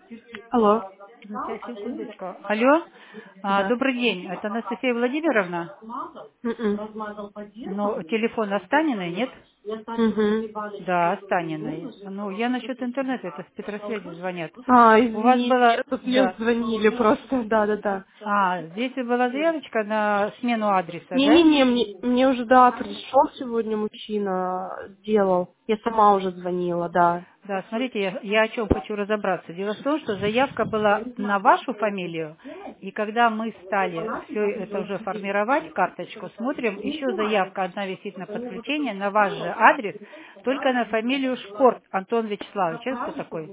Алло. Сейчас, секундочку. Алло, Да. добрый день. Это Анастасия Владимировна? Мгм. Но телефон Останиной, нет? Мгм. Да, Останиной. Ну, я насчет интернета, это с Петросвязи звонят. У вас Извините, было, тут мне да. звонили просто. Да. Здесь была заявочка на смену адреса, да? Не-не-не, мне уже, да, пришел сегодня мужчина, сделал. Я сама уже звонила, да. Да, смотрите, я о чем хочу разобраться. Дело в том, что заявка была на вашу фамилию, и когда мы стали все это уже формировать, карточку, смотрим, еще заявка одна висит на подключение, на ваш же адрес, только на фамилию Шпорт Антон Вячеславович. Это кто такой?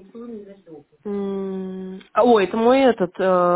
Ой, это мой этот,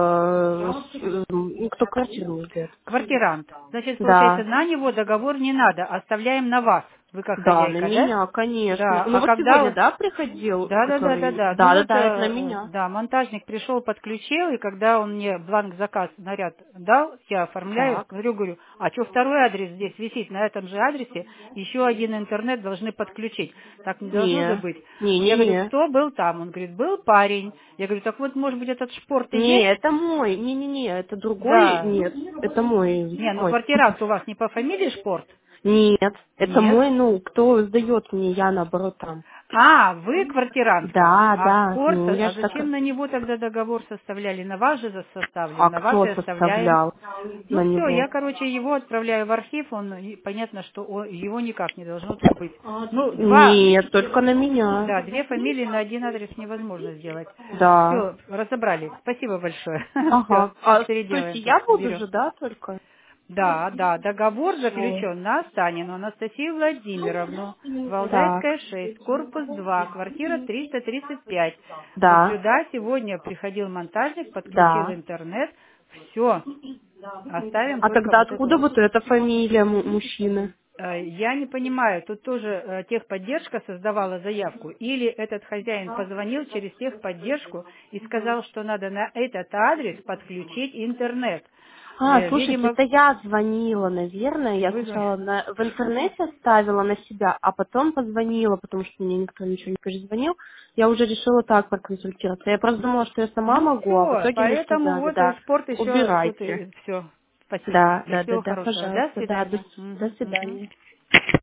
кто квартиру не ждет. Квартирант. Значит, получается, Да. на него договор не надо, оставляем на вас. Вы как Да, на хозяйка, да? меня, конечно. Да, Ну а вот сегодня, когда... да, приходил, Да, да, да, да, который... да. Ну вот, Да, это на меня. да, монтажник пришел, подключил, и когда он мне бланк заказ наряд дал, я оформляю, Так. говорю, а что второй адрес здесь висит, на этом же адресе, еще один интернет должны подключить. Так не должно же Не, быть. Я говорю, не-не-не. кто был там? Он говорит, был парень. Я говорю, так вот, может быть, этот шпорт и Не, есть? это мой. Не-не-не, это другой. Да. Нет, это мой. Не, ну Ой. квартирант у вас не по фамилии Шпорт? Нет, это Нет. мой, ну, кто сдает мне, я наоборот там. Вы квартирантка, Да, а да, Шпорт, ну я а же так... зачем на него тогда договор составляли? На вас же составлен, А на вас кто и оставляем. составлял Ну на все, я, него? короче, его отправляю в архив, понятно, что его никак не должно тут быть. Ну, Нет, только на меня. да, две фамилии на один адрес невозможно сделать. Да. Все, разобрались. Спасибо большое. Все, Ага. То есть переделаем, я буду берем. же, да, только? Да, да, договор Всё. заключен на Останину Анастасию Владимировну, Так. Валдайская 6, корпус 2, квартира 335. Вот Да. сюда сегодня приходил монтажник, подключил Да. интернет. Все, оставим А только тогда вот эту откуда вот. вот эта фамилия мужчины? Я не понимаю, тут тоже техподдержка создавала заявку, или этот хозяин позвонил через техподдержку и сказал, что надо на этот адрес подключить интернет. Слушайте, Видимо, это я звонила, наверное. Я вы... сначала в интернете оставила на себя, а потом позвонила, потому что мне никто ничего не перезвонил. Я уже решила так проконсультироваться. Я просто думала, что я сама Ну могу, а в все, итоге мне поэтому сказали, вот да, спорт еще тут убирайте. и все. Спасибо. Да, И да, да, всего да, хорошего. До пожалуйста, да, свидания. до Мгм, мгм. свидания.